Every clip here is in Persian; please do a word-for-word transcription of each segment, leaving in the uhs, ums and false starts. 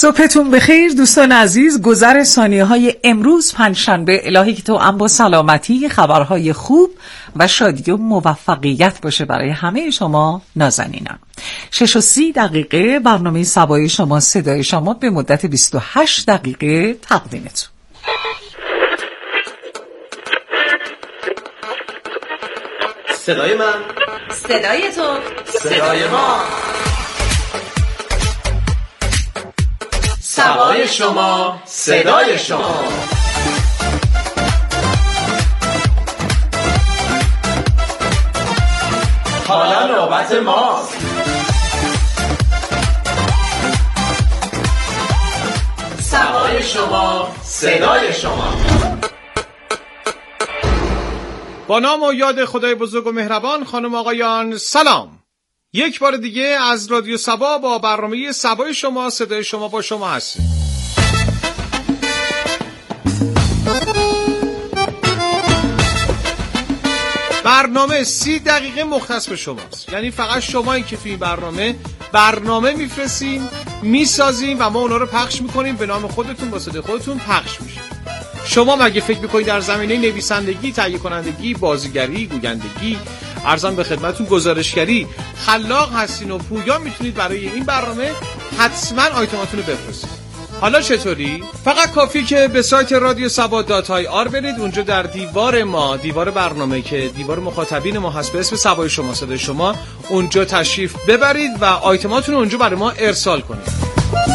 صبحتون بخیر دوستان عزیز. گذر ثانیه های امروز پنجشنبه، الهی که تو ام با سلامتی، خبرهای خوب و شادی و موفقیت باشه برای همه شما نازنینم. شش و سی دقیقه برنامه سبای شما، صدای شما به مدت بیست و هشت دقیقه تقدیمتون. صدای من، صدای تو، صدای ما. سبای شما، صدای شما. حالا نوبت ماست. سبای شما، صدای شما. با نام و یاد خدای بزرگ و مهربان، خانم آقایان سلام. یک بار دیگه از رادیو سبا با برنامه سبای شما، صدای شما با شما هستیم. برنامه سی دقیقه مختص به شماست، یعنی فقط شمایی که توی این برنامه برنامه میفرستین، میسازین و ما اونا رو پخش میکنیم، به نام خودتون با صدای خودتون پخش میشه. شما مگه فکر میکنید در زمینه نویسندگی، تهیه کنندگی، بازیگری، گویندگی، ارزم به خدمتتون گزارشگری خلاق هستین و پویا میتونید برای این برنامه حتما آیتماتون رو بفرستید؟ حالا چطوری؟ فقط کافی که به سایت رادیو سبا دات آی آر برید. اونجا در دیوار ما، دیوار برنامه که دیوار مخاطبین ما هست به اسم سبای شما، صدای شما، اونجا تشریف ببرید و آیتماتون رو اونجا برای ما ارسال کنید.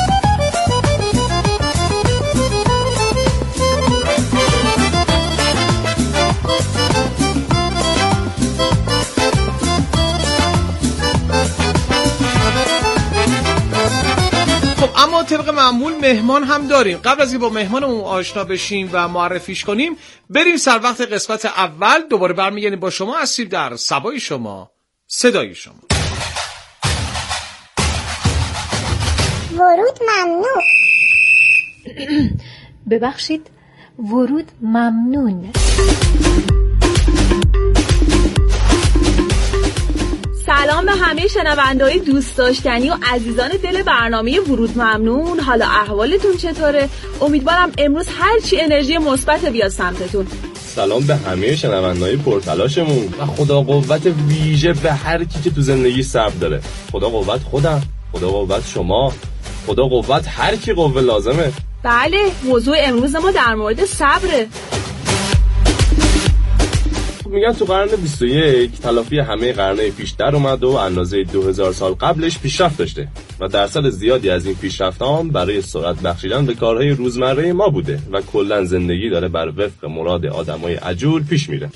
اما طبق معمول مهمان هم داریم. قبل از اینکه با مهمانمون آشنا بشیم و معرفیش کنیم، بریم سر وقت قسمت اول. دوباره برمیگردیم با شما هستیم در سبای شما، صدای شما. ورود ممنوع. ببخشید، ورود ممنون. سلام به همه شنونده‌های دوست داشتنی و عزیزان دل برنامه ورود ممنون. حالا احوالتون چطوره؟ امیدوارم امروز هرچی انرژی مثبت بیاد سمتتون. سلام به همه شنونده‌های پرتلاشمون و خدا قوت ویژه به هر کی که تو زندگی صبر داره. خدا قوت خودم، خدا قوت شما، خدا قوت هر کی قوه لازمه. بله، موضوع امروز ما در مورد صبره. میگن تو قرن بیست و یک تلافی همه قرن‌های پیش در اومد و اندازه دو هزار سال قبلش پیشرفت داشته و درصد زیادی از این پیشرفت‌ها برای سرعت بخشیدن به کارهای روزمره ما بوده و کلاً زندگی داره بر وفق مراد آدمای عجول پیش میره.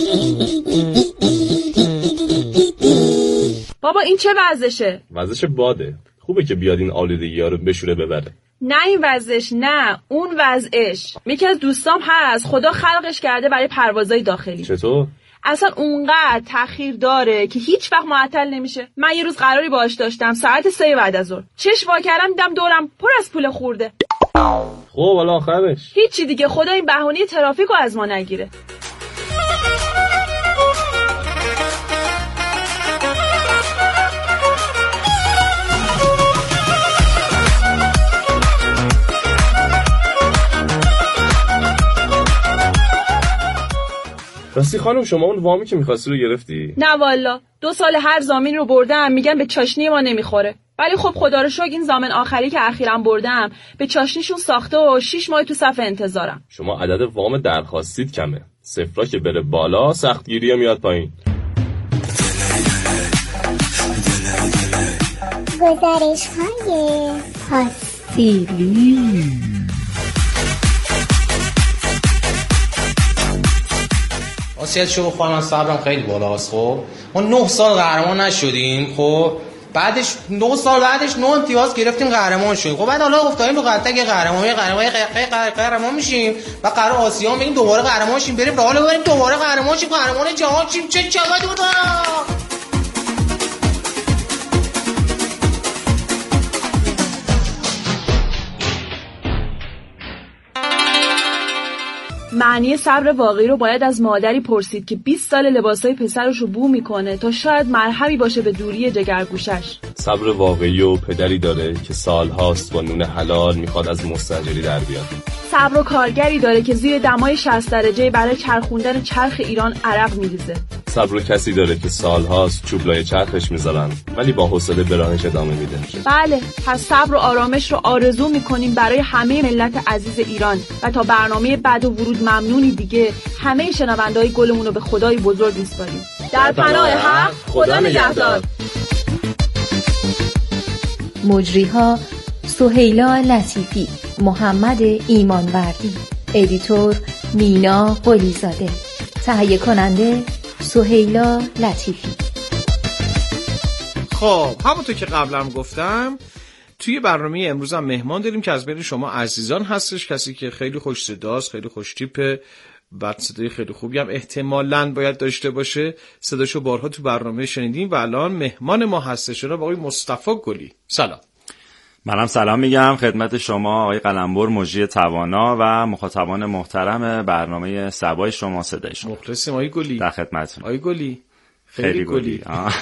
بابا این چه وضعشه؟ وضعش باده. خوبه که بیاد این آلودگی‌ها رو بشوره ببره. نه این وضعش، نه اون وضعش. یکی از دوستام هست خدا خلقش کرده برای پروازهای داخلی. چطور؟ اصلا اونقدر تأخیر داره که هیچ وقت معطل نمیشه. من یه روز قراری باهاش داشتم ساعت سه بعد از ظهر، چشم وا کردم دیدم دورم پر از پول خورده. خب حالا آخرش هیچی دیگه، خدا این بهونه ترافیکو از ما نگیره. راستی خانم، شما اون وامی که می‌خواستی رو گرفتی؟ نه والا، دو سال هر زامین رو بردم، میگن به چاشنی ما نمیخوره. ولی خب خدا رو شکر این زامن آخری که اخیراً بردم به چاشنیشون ساخته و شش ماه تو صف انتظارم. شما عدد وام درخواستید کمه. صفرا که بره بالا سختگیریه میاد پایین. گزارش‌های هاستیلی. واسیت شو بخواه، من صبرم خیلی بالاست. خب ما نه سال قهرمان نشدیم، خب بعدش نه سال بعدش نه امتیاز گرفتیم قهرمان شدیم. خب بعد حالا افتادیم رو قطعه قهرمانی قهرمان قهرمان میشیم و قرار آسیا میگیم دوباره قهرمان شیم، بریم رئال ببریم دوباره قهرمان شیم، قهرمان جهان شیم. چه چقدر بود. معنی صبر واقعی رو باید از مادری پرسید که بیست سال لباسای پسرش رو بو میکنه تا شاید مرهمی باشه به دوری جگرگوشش. صبر واقعی و پدری داره که سالهاست با نون حلال میخواد از مستاجری در بیاد. صبر و کارگری داره که زیر دمای شصت درجه برای چرخوندن چرخ ایران عرق میریزه. صبر و کسی داره که سالهاست چوبلای چرخش میذارن ولی با حوصله به راهش ادامه میده. بله، پس صبر و آرامش رو آرزو میکنیم برای همه ملت عزیز ایران و تا برنامه بعد و ورود ممنونی دیگه همه شنونده‌های گلمون رو به خدای بزرگ میسپاریم. در پناه حق، خدا نگهدار. مجریها سهیلا لطیفی، محمد ایمانوردی، ادیتور مینا قلیزاده، تهیه کننده سهیلا لطیفی. خب همونطور که قبلا گفتم توی برنامه امروز هم مهمان داریم که از بین شما عزیزان هستش، کسی که خیلی خوش صداست، خیلی خوش تیپه، بعد صدای خیلی خوبی هم احتمالاً باید داشته باشه. صداشو بارها تو برنامه شنیدیم و الان مهمان ما هستش جناب آقای مصطفی گلی. سلام. منم سلام میگم خدمت شما آقای قلمبر مجری توانا و مخاطبان محترم برنامه سبای شما صدای شما. مخلصیم آقای گلی. در خدمتتون. آقای گلی خیلی, خیلی گلی.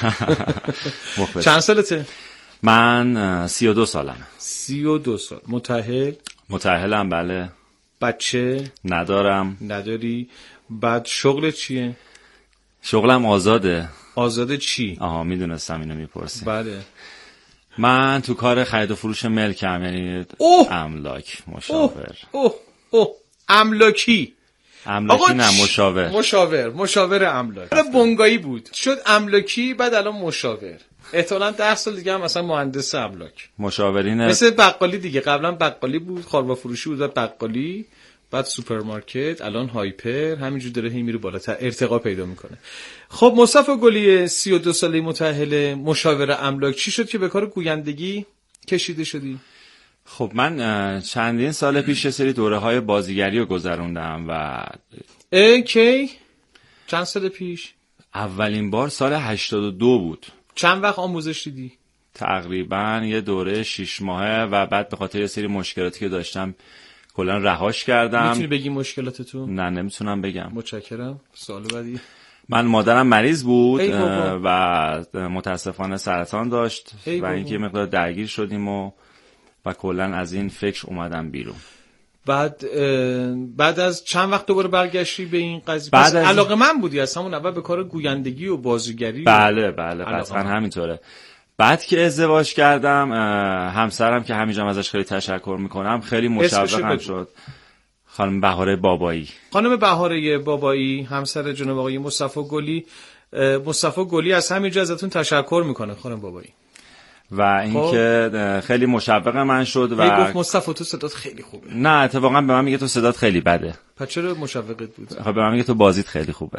چند سالته؟ من سی و دو سالم. سی و دو سال. متأهل؟ متأهلم بله. بچه؟ ندارم. نداری؟ بعد شغل چیه؟ شغلم آزاده. آزاده چی؟ آها میدونستم اینو میپرسی. بله. من تو کار خرید و فروش ملکم، یعنی اوه. املاک مشاور. اوه اوه املاکی. املاکی نه مشاور. مشاور مشاور املاک. بنگایی بود شد املاکی، بعد الان مشاور. احتمالاً ده سال دیگه هم مثلا مهندس املاک. مشاورین مثل بقالی دیگه، قبلا بقالی بود، خاروا فروشی بود، بقالی، بعد سوپرمارکت، الان هایپر، همینجور داره هی میره بالاتر ارتقا پیدا میکنه. خب مصطفی گلی سی و دو ساله متأهل مشاور املاک، چی شد که به کار گویندگی کشیده شدی؟ خب من چندین سال پیش سری دوره های بازیگری رو گذروندم و ای کی؟ چند سال پیش؟ اولین بار سال هشتاد و دو بود. چند وقت آموزش دیدی؟ تقریبا یه دوره شش ماهه و بعد به خاطر یه سری مشکلاتی که داشتم کلا رهاش کردم. میتونی بگی مشکلاتتو؟ نه نمیتونم بگم. متشکرم. سوال بعدی. من مادرم مریض بود و متاسفانه سرطان داشت و اینکه مقدار درگیر شدیم و و کلا از این فکر اومدم بیرون. بعد بعد از چند وقت دوباره برگشتی به این قضیه؟ پس از... علاقه من بودی از همون اول به کار گویندگی و بازیگری؟ بله بله قطعا همینطوره. بعد که ازدواج کردم همسرم که همینجا ازش خیلی تشکر میکنم خیلی مشوقم شد، خانم بهاره بابایی. خانم بهاره بابایی همسر جناب آقای مصطفی گلی. مصطفی گلی از همینجا ازتون تشکر میکنه خانم بابایی. و اینکه خیلی مشوق من شد و گفت مصطفی تو صدات خیلی خوبه. نه اتفاقا به من میگه تو صدات خیلی بده. پس چرا مشوقت بود؟ خب به من میگه تو بازیت خیلی خوبه.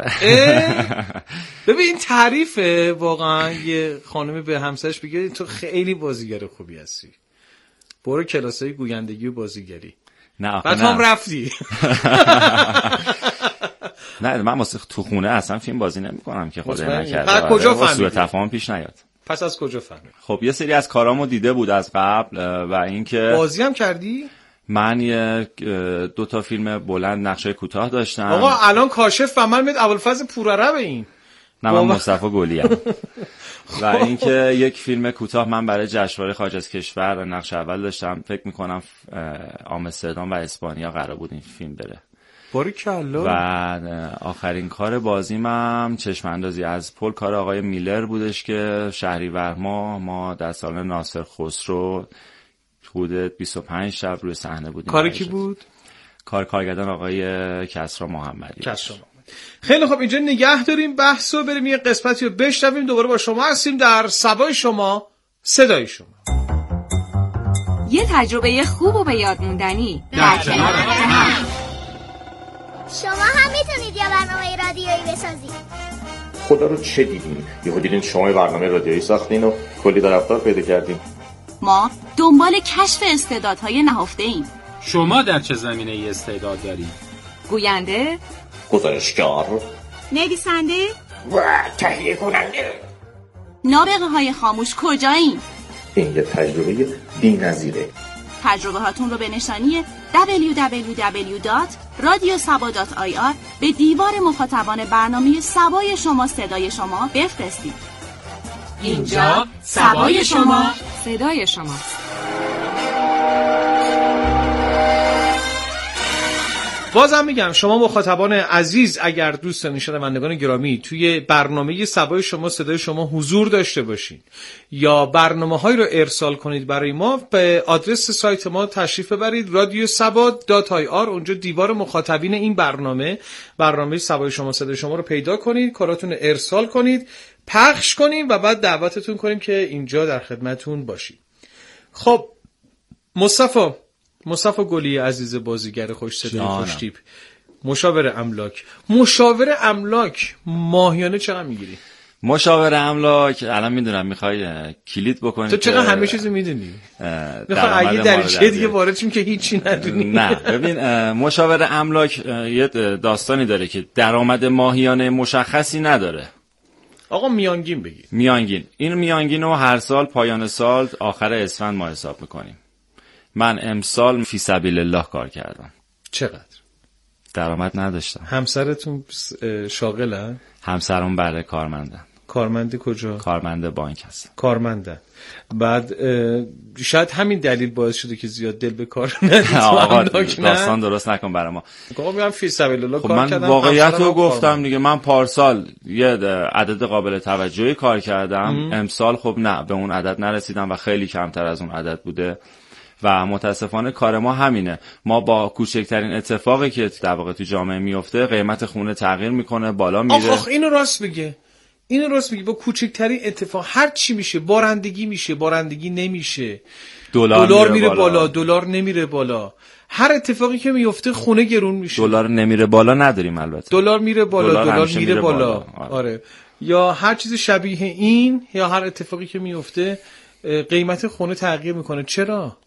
ببین این تعریفه واقعا، یه خانمی به همسرش بگه تو خیلی بازیگر خوبی هستی، برو کلاسای گویندگی و بازیگری. نه بعد هم رفتی. نه من واسه تو خونه اصلا فیلم بازی نمی‌کنم که خدای نکرده. بعد کجا فهمیدی؟ سوء تفاهم پیش نیاد. پس از کجا فهمیدی؟ خب یه سری از کارامو دیده بود از قبل و اینکه بازی هم کردی؟ من یه دو تا فیلم بلند نقشه کوتاه داشتم. آقا الان کاشف و من میاد ابوالفضل پورعرب این. نه من مصطفی گلیم. و اینکه یک فیلم کوتاه من برای جشنواره خارج از کشور نقش اول داشتم، فکر میکنم آمستردام و اسپانیا قرار بود این فیلم بره. باریکلا. و آخرین کار بازیمم چشم اندازی از پل کار آقای میلر بودش که شهریور ماه ما در سالن ناصر خسرو حدود بیست و پنج شب روی صحنه بودیم. کاری کی بود؟ کار کارگردان آقای کسرا محمدی. کسرا محمدی. خیلی خب اینجا نگه داریم بحثو، بریم یه قسمتی رو بشنویم، دوباره با شما هستیم در سبای شما صدای شما. یه تجربه خوب و به یاد موندنی در کنار هم. شما هم میتونید یه برنامه رادیویی بسازید. خدا رو چه دیدین؟ یهو دیدین شما برنامه رادیویی ساختین و کلی طرفدار پیدا کردین. ما دنبال کشف استعدادهای نهفته ایم. شما در چه زمینه ای استعداد دارید؟ گوینده، گزارشگر، نویسنده و تهیه کننده. نابغه های خاموش کجاییم؟ این یه تجربه بی‌نظیره. تجربه هاتون رو به نشانی دبلیو دبلیو دبلیو دات رادیو سبا دات آی آر به دیوار مخاطبان برنامه سبای شما صدای شما بفرستید. اینجا سبای شما صدای شما. بازم میگم شما مخاطبان عزیز اگر دوست دارین شنوندگان گرامی توی برنامه سبای شما صدای شما حضور داشته باشین یا برنامه‌هایی رو ارسال کنید برای ما، به آدرس سایت ما تشریف ببرید رادیو سبا دات آی آر. اونجا دیوار مخاطبین این برنامه برنامه سبای شما صدای شما رو پیدا کنید، کاراتون رو ارسال کنید، پخش کنید و بعد دعوتتون کنیم که اینجا در خدمتتون باشیم. خب مصطفی مصطفی گلی عزیز بازیگر خوش صدای خوش تیپ، مشاور املاک مشاور املاک ماهیانه چقدر میگیری؟ مشاور املاک الان میدونم میخوای کلید بکنی، تو چقدر همه چیزو میدونی؟ میخوای اگه در چه دیگه وارد شیم که هیچی ندونی؟ نه ببین، مشاور املاک یه داستانی داره که درآمد ماهیانه مشخصی نداره. آقا میانگین بگیر. میانگین این میانگین رو هر سال پایان سال آخر اسفند ما حساب میکنیم. من امسال فی سبیل الله کار کردم. چقدر؟ درآمد نداشتم. همسرتون شاغلن؟ همسرم بله کارمندن. کارمند کجا؟ کارمند بانک هستن. کارمندن. بعد شاید همین دلیل باعث شده که زیاد دل به کار ندید. آقا داستان درست نکن برای ما. آقا میگم فی سبیل الله خب کار من کردم. من واقعیت رو گفتم دیگه. من پارسال یه عدد قابل توجهی کار کردم. ام. امسال خب نه به اون عدد نرسیدم و خیلی کمتر از اون عدد بوده و متاسفانه کار ما همینه. ما با کوچکترین اتفاقی که در واقع تو جامعه میفته قیمت خونه تغییر میکنه، بالا میره. آخ آخ اینو راست میگه. اینو راست میگی. با کوچکترین اتفاق هر چی میشه، بارندگی میشه، بارندگی نمیشه، دلار میره بالا، دلار نمیره بالا. هر اتفاقی که میفته خونه گرون میشه. دلار نمیره بالا نداریم البته. دلار میره بالا، دلار میره, میره بالا. بالا. آره. یا هر چیز شبیه این یا هر اتفاقی که میفته قیمت خونه تغییر میکنه. چرا؟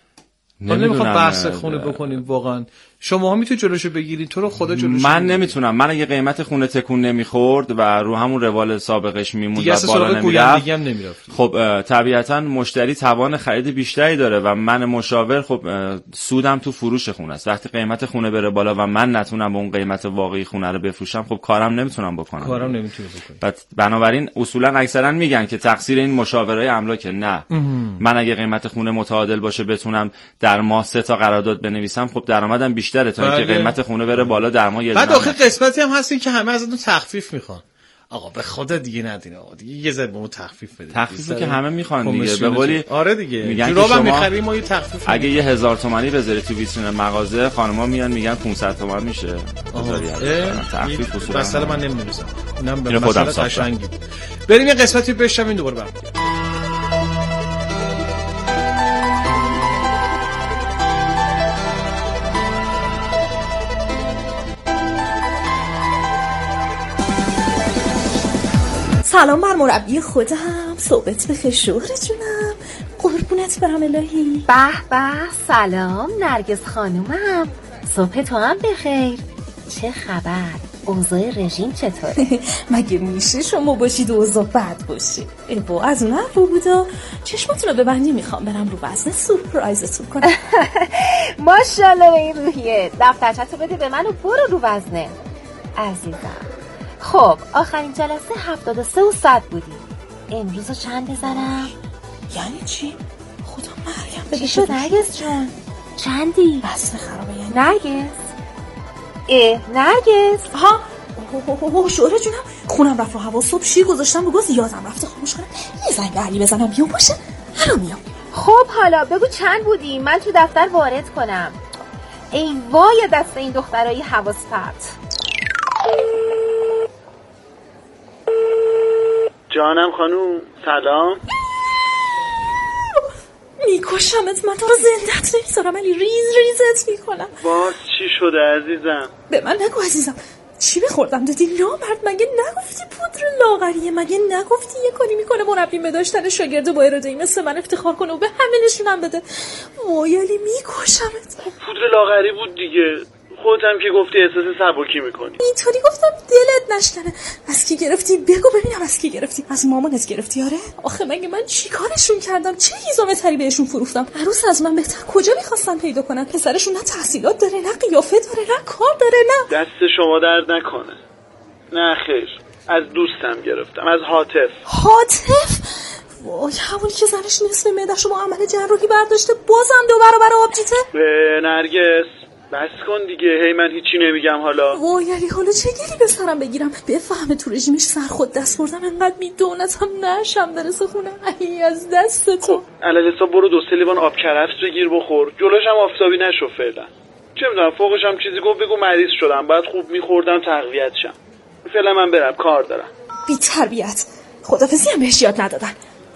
من نمیخوام بحث خونه بکنیم واقعا. شما ها میتونید جلوشو بگیرید، تو رو خدا جلوشو من نمیتونم. من اگه قیمت خونه تکون نمیخورد و رو همون روال سابقش میموند و بالا نمیرفت، خب طبیعتا مشتری توان خرید بیشتری داره و من مشاور خب سودم تو فروش خونه است. وقتی قیمت خونه بره بالا و من نتونم به اون قیمت واقعی خونه رو بفروشم، خب کارم نمیتونم بکنم. کارم نمیتونم بکنم. بعد بنابراین اصولا اکثرا میگن که تقصیر این مشاورای املاکه. نه ام. من اگه قیمت خونه متعادل باشه بتونم در ماه سه تا قرارداد بنویسم، خب درآمدم بیشتره تا اینکه قیمت خونه بره بالا در ماه یه بعد آخه قسمتی هم هستی که همه ازتون تخفیف میخوان. آقا به خدا دیگه ندین آقا دیگه یه ذره به ما تخفیف بده. تخفیفی که همه میخوان دیگه. به قولی آره دیگه جورابم میخریم ما یه تخفیف. اگه یه هزار تومانی بذاری تو ویترین مغازه، خانم‌ها میان میگن پانصد تومن میشه. تخفیف اصولا مثلا من نمی‌نویسم. اینم به مثلا قشنگی. بریم یه قسمتی بشنویم دوباره بریم. سلام بر مربی خودم، صحبت بخیر شوهر جونم، قربونت برم الهی. به به سلام نرگس خانومم، صبح تو هم بخیر. چه خبر؟ اوضاع رژیم چطوره؟ مگه میشه شما باشید اوضاع بد باشه؟ ای با از اون حرفا بودا. چشماتون رو ببندی، میخوام برم رو وزنه سورپرایزتون کنم. ماشاءالله به این روحیه. دفترچه‌تو بده به من و برو رو وزنه عزیزم. خب آخرین جلسه هفتاد و سه و صد بودی. امروز رو چند بزنم؟ یعنی چی؟ خدا مریم. چی شد نرگس جون؟ چندی؟ وزن خرابه یعنی؟ نرگس اه نرگس ها اوه شوهر جونم، خونم رفت رو هوا، صبح شیر گذاشتم رو گاز، یادم رفته خاموش کنم. یه زنگ به علی بزنم بیام باشه. الان میام. خب حالا بگو چند بودی من تو دفتر وارد کنم. ای وای دست این دخترای حواس پرت. جانم خانوم سلام. میکشمت، من تو رو زندت نمیذارم علی، ریز ریزت میکنم. باز چی شده عزیزم؟ به من نگو عزیزم. چی بخوردم دادی نامرد؟ مگه نگفتی پودر لاغریه؟ مگه نگفتی یه کاری میکنه مربی به داشتن شاگرد با اراده‌ای مثل من افتخار کنه و به همه نشونم بده؟ وای علی میکشمت. پودر لاغری بود دیگه. خودت هم که گفتی احساس سبکی میکنی. اینطوری گفتم دلت نشکنه. از کی گرفتی؟ بگو ببینم از کی گرفتی. از مامانت گرفتی؟ آره. آخه مگه من چیکارشون کردم؟ چه هیزم تری بهشون فروختم؟ عروس از من بهتر کجا میخواستن پیدا کنن؟ پسرشون نه تحصیلات داره، نه قیافه داره، نه کار داره، نه. دست شما درد نکنه. نه خیر، از دوستم گرفتم، از هاتف. هاتف؟ وای همونی که زنش نصف معده‌ش رو با عمل جراحی برداشته بازم دو برابر آبجیته؟ به نرگس بس کن دیگه، هی من هیچی نمیگم حالا. وای یعنی حالا چه گیری به سرم بگیرم؟ بفهمه تو رژیمش سر خود دست بردم انقدر میدونتم نشم برسه خونه. ای از دست تو. علالحساب برو دو سه لیوان آب کرفس بگیر بخور، جلوش هم آفتابی نشو فعلا. چه میدونم فوقش هم چیزی گفت بگو مریض شدم باید خوب میخوردم تقویت شم. فعلا من برم کار دارم. بی تربیت. خدافظی هم بهش یاد ندادن.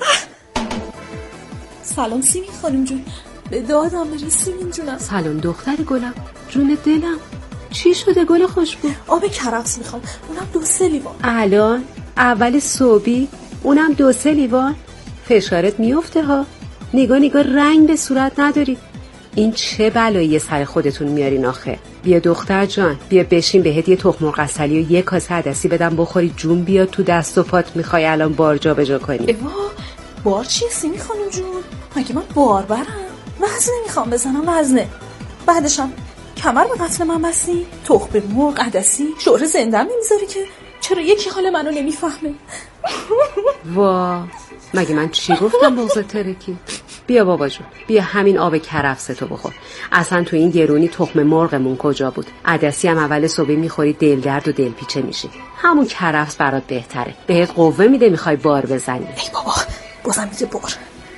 سلام سیمین خانم جون، به دادم برسیم این جونم. سلام دختر گلم، جون دلم. چی شده گل خوشبو؟ آب کرفس میخوام، اونم دو سه لیوان. الان اول صبحی اونم دو سه لیوان؟ فشارت میفته ها. نگاه نگاه رنگ به صورت نداری. این چه بلایی سر خودتون میارین آخه؟ بیا دختر جان، بیا بشین بهت یه تخم مرغ عسلی و یه کاسه عدسی بدم بخوری، جون بیاد تو دست و پات. میخوای الان بار جا به جا کنی؟ ایوا بار چیه سیمی خانم جون؟ مگه من بار برم؟ وزنه میخوام بزنم، وزنه. بعدشم کمر به قتل من بستی؟ تخم مرغ عدسی؟ شوهر زندم نمیذاری که؟ چرا یکی حال منو نمیفهمه؟ وا مگه من چی گفتم بغض ترکی؟ بیا بابا جون، بیا همین آب کرفستو بخور. اصلا تو این گرونی تخم مرغمون کجا بود؟ عدسی هم اول صبح میخوری دل درد و دل پیچه میشی. همون کرفس برات بهتره، بهت قوه میده، میخوای بار بزنی. ای بابا بازم میگه بار.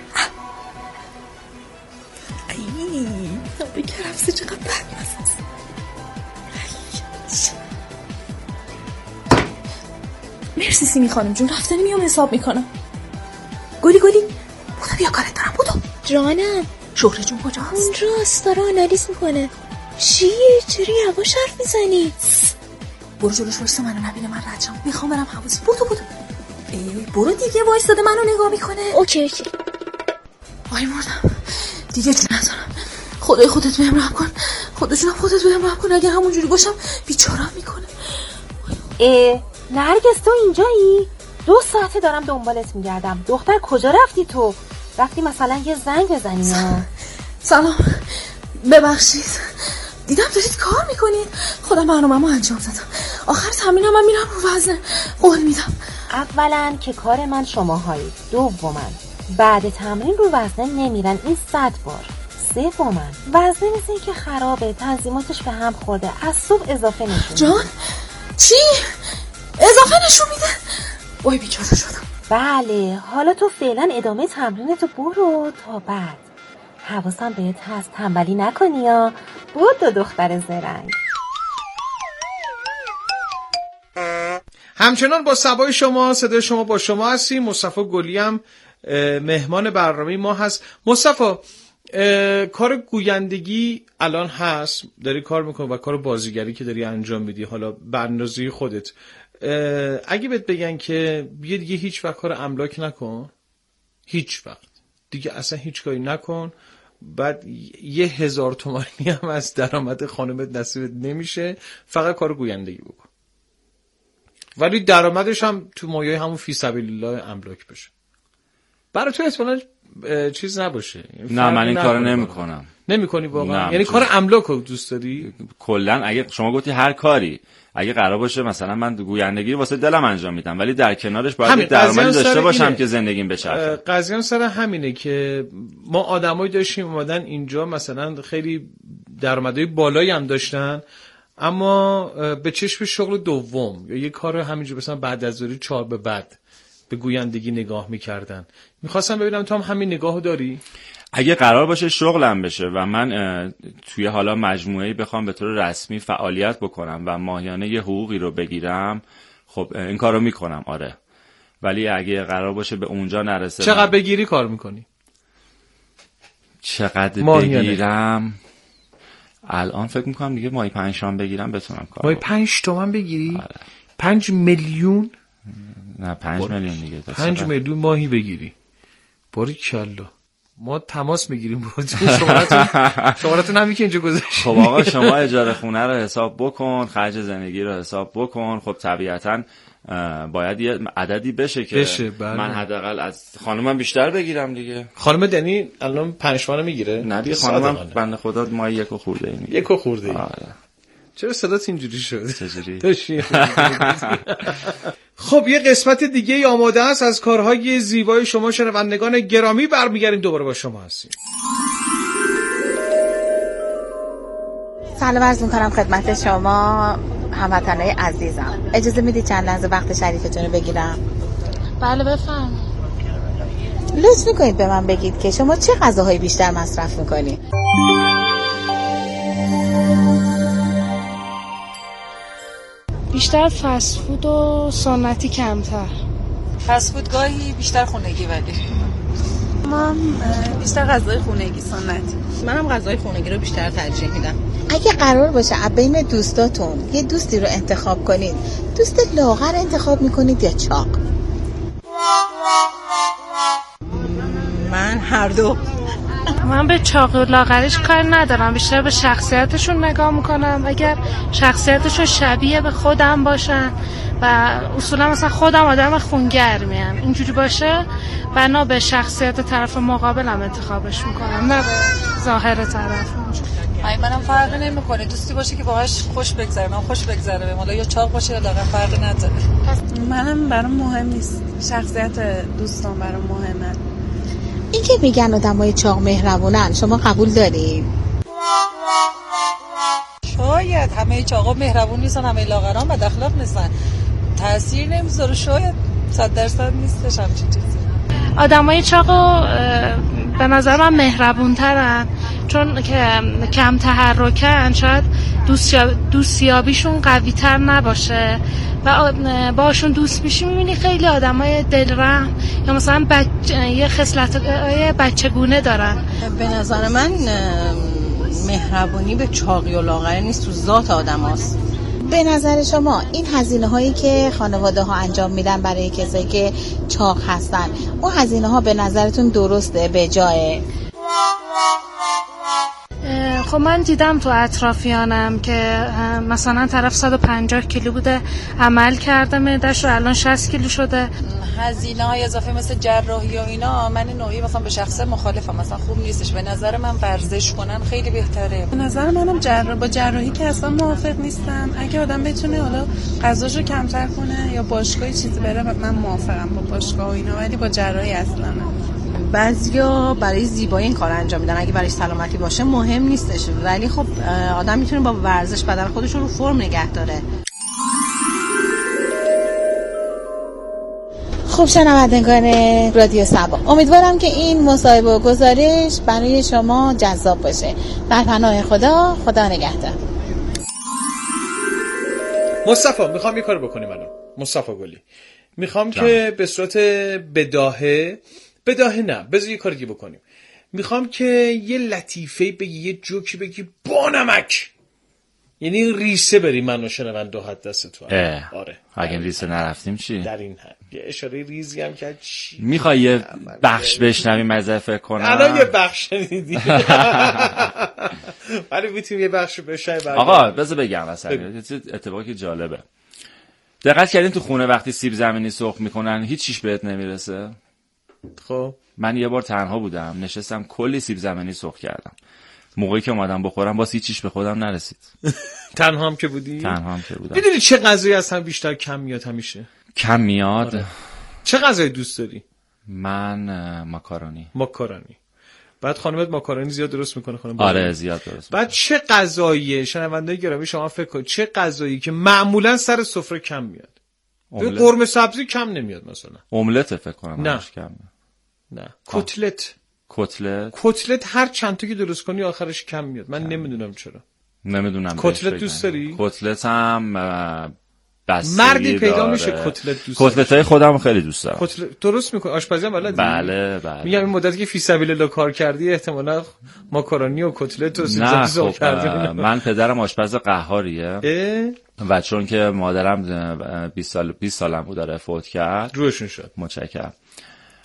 ای آب کرفس چقدر بدمزه است. مرسی سیمی خانم جون، رفتنی میام حساب میکنم. گلی گلی بودو بیا کارت دارم بودو. جانم شهره جون کجاست؟ اونجاست داره آنالیز میکنه. چیه؟ چرا یواش حرف میزنی؟ برو جلوش وایسا منو نبینه من رد شم. میخوام برم حواس. بودو بودو. ای برو دیگه وایساده منو نگاه میکنه. اوکی اوکی. وای مردم دیگه جون ندارم. خدای خودت بهم رحم کن. خدا جونم خودت بهم رحم کن. اگه همونجوری باشم بیچاره‌ام میکنه. ای نرگس تو اینجایی؟ دو ساعته دارم دنبالت میگردم. دختر کجا رفتی تو؟ رفتی مثلا یه زنگ بزنی؟ سلام ببخشید، دیدم دارید کار میکنید. خودم برنامه‌مو انجام دادم. آخر تمرینم من میرم رو وزن. قول میدم. اولا که کار من شماهایی، دوما بعد تمرین رو وزن نمیرن این صد بار. سوما وزن مثل این که خرابه، تنظیماتش به هم خورده، از صبح اضافه نشون. جان چی؟ اضافه نشون میده؟ وای بیچاره شدم. بله حالا تو فعلا ادامه تمرینتو برو تا بعد. حواسم بهت هست تنبلی نکنی یا بود دو دختر زرنگ. همچنان با صدای شما، صدای شما با شما هستیم. مصطفی گلی هم مهمان برنامه ما هست. مصطفی کار گویندگی الان هست، داری کار میکنی و کار بازیگری که داری انجام میدی حالا به اندازه خودت، اگه بهت بگن که بیا دیگه هیچ وقت کار املاک نکن، هیچ وقت دیگه اصلا هیچ کاری نکن، بعد یه هزار تومانی هم از درآمد خانمت نصیبت نمیشه، فقط کار گویندگی بکن، ولی درآمدش هم تو مایه همون فی سبیل الله املاک بشه، برای تو احتمالاً چیز نباشه. نه من این کارو نمیکنم. نمیکنی واقعا؟ یعنی کار املاک رو دوست داری؟ کلا اگه شما گفتی هر کاری اگه قرار باشه مثلا من گویندگی واسه دلم انجام میدم ولی در کنارش باید درآمدی داشته باشم اینه. که زندگیم بچرخه. قضیه سر همینه که ما آدمایی داشتیم اومدن اینجا مثلا خیلی درآمدهای بالایی هم داشتن اما به چشم شغل دوم یا یه کار همینجوری مثلا بعد از ظهر چهار به بعد به گویندگی نگاه میکردن. میخواستم ببینم تو هم همین نگاهو داری؟ اگه قرار باشه شغلم بشه و من توی حالا مجموعه‌ای بخوام به طور رسمی فعالیت بکنم و ماهیانه یه حقوقی رو بگیرم، خب این کارو میکنم آره، ولی اگه قرار باشه به اونجا نرسه. چقدر بگیری کار میکنی؟ چقدر ماهیانه. بگیرم الان فکر میکنم دیگه ماهی پنج تومن بگیرم بتونم کار. ماهی پنج تومن بگیری؟ آره. پنج میلیون؟ نه پنج میلیون دیگه. پنج میلیون ماهی بگیری. باریکلا. ما تماس میگیریم با شمارتون شمارتون همین که اینجا گذاشتید. خب آقا شما اجاره خونه رو حساب بکن، خرج زندگی رو حساب بکن. خب طبیعتاً باید یه عددی بشه که بشه. بله. من حداقل از خانومم بیشتر بگیرم دیگه. خانم دنی الان پنج تومن میگیره؟ نه دیگه خانومم بنده خدا ما یکو خورده ای میگیره. یکو خورده ای. آره. چرا صدات اینجوری شد؟ چجوری؟ خب یه قسمت دیگه ای آماده است از کارهای زیبای شما شنوندگان گرامی. برمیگردیم دوباره با شما هستیم. سلام عرض میکنم خدمت شما هموطنای عزیزم. اجازه میدید چند لحظه وقت شریفتون رو بگیرم؟ بله بفهم. لطف میکنید به من بگید که شما چه غذاهای بیشتر مصرف میکنید؟ بیشتر فست فود و سنتی کمتر. فست فود گاهی، بیشتر خونگی. ولی من بیشتر غذای خونگی سنتی. منم غذای خونگی رو بیشتر ترجیح میدم. اگه قرار باشه بین دوستاتون یه دوستی رو انتخاب کنید، دوست لاغر انتخاب میکنید یا چاق؟ من هر دو. من به چاق و لاغرش کار ندارم، بیشتر به شخصیتشون نگاه میکنم. اگر شخصیتشون شبیه به خودم باشن و اصولا مثلا خودم آدم خونگرمیم اینجوری باشه، بنا به شخصیت طرف مقابلم انتخابش میکنم، نه به ظاهر طرف. ای منم فرقی نمیکنه، دوستی باشه که باهاش خوش بگذره، من خوش بگذره به مولا، یا چاق باشه یا لاغر، فرقی نداره. منم برام مهم نیست، شخصیت دوستان برام مهمه. این که میگن آدمای چاق مهربونن، شما قبول دارید؟ شاید همه چاقا مهربون نیستن، همه لاغران بد اخلاق نیستن، تاثیر نمیذاره. شاید صد درصد نیستش همچین چیزی. آدمای چاقو به نظر من مهربون‌ترن، چون که کم تحرکن، شاید دوستیابیشون قوی‌تر نباشه و باشون دوست میشی میبینی خیلی آدمای دلرحم یا مثلا بچه یه خصلت‌های بچگونه دارن. به نظر من مهربونی به چاقی و لاغری نیست، تو ذات آدماست. به نظر شما این هزینه هایی که خانواده ها انجام میدن برای کسایی که چاق هستن، اون هزینه ها به نظرتون درسته، به جایه؟ خب من دیدم تو اطرافیانم که مثلا طرف صد و پنجاه کیلو بوده عمل کرده معده‌ش رو، الان شصت کیلو شده. هزینه های اضافه مثل جراحی و اینا من نوعی مثلا به شخص مخالفم، مثلا خوب نیستش. به نظر من ورزش کنن خیلی بهتره. به نظر منم جراح با جراحی که اصلا موافق نیستم. اگه آدم بتونه حالا غذاشو کمتر کنه یا باشگاهی چیزی بره، من موافقم با باشگاه و اینا، ولی با جراحی اصلا نه. بعضیا برای زیبایی این کار انجام میدن، اگه برای سلامتی باشه مهم نیستش، ولی خب آدم میتونه با ورزش بدن خودش رو فرم نگه داره. خب شنوندگان رادیو صبا، امیدوارم که این مصاحبه و گزارش برای شما جذاب باشه. در پناه خدا، خدا نگهدار. مصطفی میخوام یه کار بکنیم الان. مصطفی گلی میخوام جان. که به صورت بداهه بداهه نه بذار یه کار دیگه بکنیم. میخوام که یه لطیفه بگی، یه جوکی بگی با نمک، یعنی ریسه بری منو شنونده حد دست تو. آره اگه ریسه نرفتیم چی؟ در این حد یه اشاره ریزی هم کرد. چی میخوای یه بخش بشنویم مزه فکر کنم؟ الان یه بخش شنیدی ولی میتونیم یه بخش بشنویم. آقا بذار بگم مثلا اتفاقی جالبه. دقت کردین تو خونه وقتی سیب زمینی سرخ میکنن هیچ چیش بهت نمیرسه؟ خب من یه بار تنها بودم، نشستم کلی سیب زمینی سرخ کردم. موقعی که اومدم بخورم باز هیچ چیش به خودم نرسید. تنها هم که بودی؟ تنها هم که بودم. میدونی چه غذایی از هم بیشتر کم میاد همیشه؟ کم میاد؟ آره. چه غذایی دوست داری؟ من ماکارونی. ماکارونی. بعد خانمت ماکارونی زیاد درست میکنه خانم؟ آره زیاد درست. بعد چه غذاییه شنونده‌ای گرامی شما فکر کنید چه غذایی که معمولا سر سفره کم میاد؟ قرمه سبزی کم نمیاد مثلا. املت فکر کنم نه کم. نه کتلت. کتلت کتلت هر چند تا که درست کنی آخرش کم میاد. من نمیدونم چرا. نمیدونم. کتلت دوست داری؟ کتلت هم بستگی مردی پیدا داره. میشه کتلت دوست. کتلتای خودم خیلی دوست دارم. کتلت درست میکنی؟ آشپزی هم بلدی؟ بله بله. میگم این مدتی که فی سبیل الله کار کردی احتمالاً ماکارونی و کتلت و سیب زمینی سرخ کردی. من پدرم آشپز قهاریه و چون که مادرم بیست سال بیست سالم بود داره فوت کرد روشون شد. متشکرم.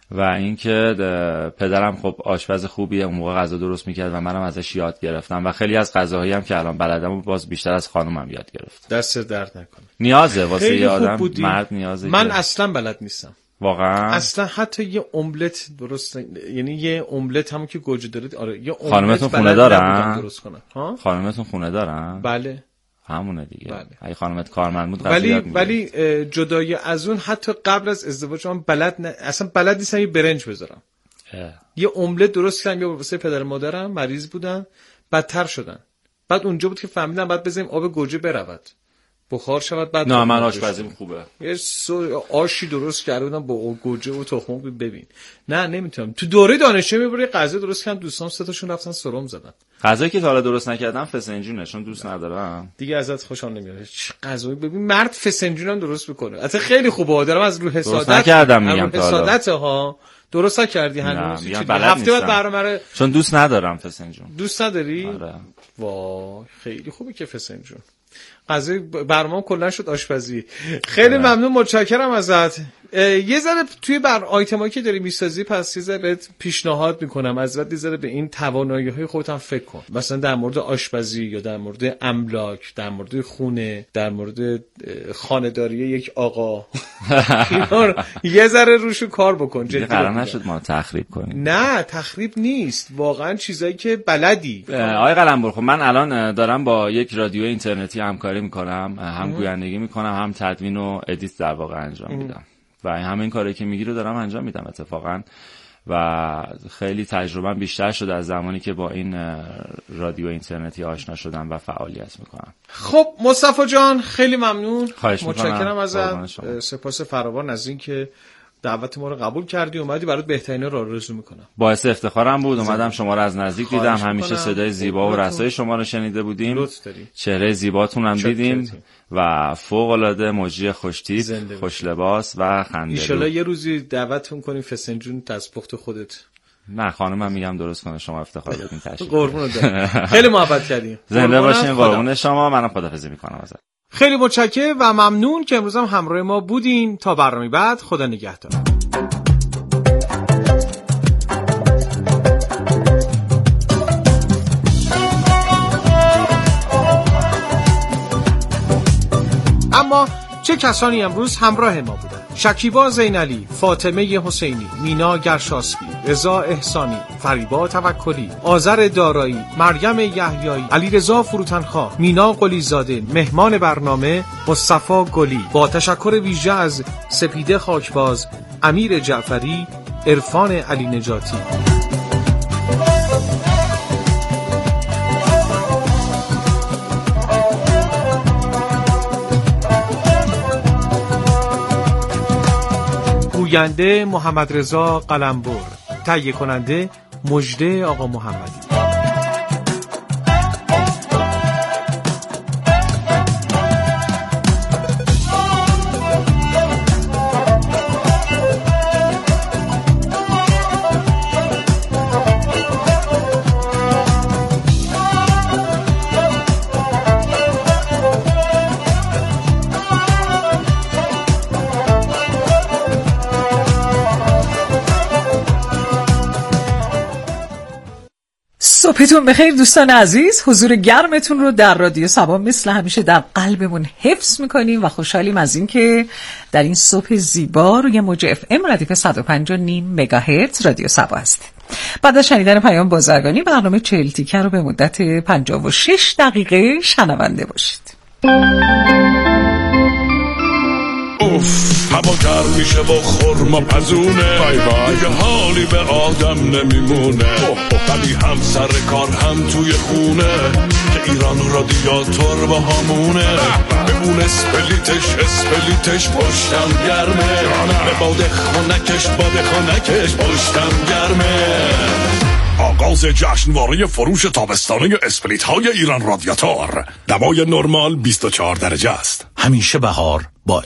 و اینکه پدرم خب آشپز خوبیه، اون موقع غذا درست میکرد و منم ازش یاد گرفتم و خیلی از غذاهایی هم که الان بلدم و باز بیشتر از خانومم یاد گرفتم. دست درد نکنه. نیازه واسه یه آدم، مرد نیازه. من که... اصلا بلد نیستم واقعا، اصلا حتی یه املت درست، یعنی یه املت همون که گوجه داره، آره یه املت خانمتون خونه دارن درست کنن. ها خانمتون خونه دارن؟ بله همونه دیگه. بله. اگه خانمت کارمند بود ولی ولی جدای از اون حتی قبل از ازدواج من بلد نه... اصلا بلد نیستم یه برنج بذارم. اه. یه املت درست کردم، یا واسه پدر مادرم مریض بودن، بدتر شدن. بعد اونجا بود که فهمیدم بعد بذاریم آب گوجه برود، بخار شود، بعد نه من آشپزیم خوبه. یه سو آشی درست کرده بودم با گوجه و تخم. ببین نه نمیتونم. تو دوره دانشجویی میبره غذا درست کردم، دوستان سه تاشون رفتن سرم زدن. غذایی که تا حالا درست نکردم فسنجونه، چون دوست ندارم دیگه ازت خوشم نمیاد. چه غذایی ببین مرد فسنجون هم درست میکنه، البته خیلی خوبه، دارم از روح حسادت درست نکردم میگم تا حالا. حسادت ها درست نکردی هنوز. هفته بعد برنامه چون دوست ندارم فسنجون. دوست نداری؟ آره. وای خیلی خوبه که فسنجون. قضیه برنامه کلا شد آشپزی. خیلی آره. ممنون، متشکرم ازت. یه ذره توی بر آیتمایی که داری میسازی پس یه ذره پیشنهاد میکنم ازت، یه ذره به این توانایی‌های خودت هم فکر کن، مثلا در مورد آشپزی یا در مورد املاک، در مورد خونه، در مورد خانه‌داری یک آقا یه ذره روشو کار بکن. جدی قرار نشد ما تخریب کنیم. نه تخریب نیست، واقعا چیزایی که بلدی. آقای قلمبر خب من الان دارم با یک رادیو اینترنتی همکاری میکنم، هم گویندگی میکنم هم تدوین و ادیت در واقع انجام میدم و همین کاری که میگی رو دارم انجام میدم اتفاقا و خیلی تجربه بیشتر شده از زمانی که با این رادیو اینترنتی آشنا شدم و فعالیت میکنم. خب مصطفی جان خیلی ممنون، متشکرم ازت، سپاس فراوان از این که دعوت ما رو قبول کردی، اومدی، برات بهترینا رو آرزو میکنم. باعث افتخارم بود، اومدم شما رو از نزدیک دیدم، همیشه صدای زیبا و رسای شما رو شنیده بودیم، چهره زیباتون هم دیدیم و فوق العاده مجری خوشتیپ، خوش لباس و خنده‌لو. ان شاءالله یه روزی دعوتتون کنیم فسنجون دستپخت خودت. نه خانمم میگم درست کنه، شما افتخار بدین تشریف. قربونت برم. خیلی محبت کردیم. زنده باشین، قربون شما. منم خداحافظی میکنم ازت. خیلی متشکرم و ممنون که امروز هم همراه ما بودین. تا برنامه بعد، خدا نگهدار. اما چه کسانی امروز همراه ما بودند؟ شکیبا زینعلی، فاطمه حسینی، مینا گرشاسبی، رضا احسانی، فریبا توکلی، آذر دارایی، مریم یحیایی، علیرضا فروتنخواه، مینا قلیزاده، مهمان برنامه مصطفی گلی، با تشکر ویژه از سپیده خاکباز، امیر جعفری، عرفان علی نجاتی. گوینده محمد رضا قلمبر، تهیه کننده مجده آقا محمدی. صبحتون بخیر دوستان عزیز، حضور گرمتون رو در رادیو صبا مثل همیشه در قلبمون حفظ میکنیم و خوشحالیم از این که در این صبح زیبا روی موج اف ام ردیف صد و پنج و نیم مگاهرتز رادیو صبا هست. بعد از شنیدن پیام بازرگانی برنامه چهل تیکه رو به مدت پنجاه و شش دقیقه شنونده باشید. اوف هوا گرم میشه با خورما پزونه، بای بای دیگه حالی به آدم نمیمونه، ولی هم سر کار هم توی خونه که ایران رادیاتور با همونه، بمون اسپلیتش اسپلیتش پشتم گرمه، به باد خونکش باد خونکش پشتم گرمه. آغاز جشنواره فروش تابستانه اسپلیت های ایران رادیاتور. دمای نرمال بیست و چهار درجه است. همیشه بهار با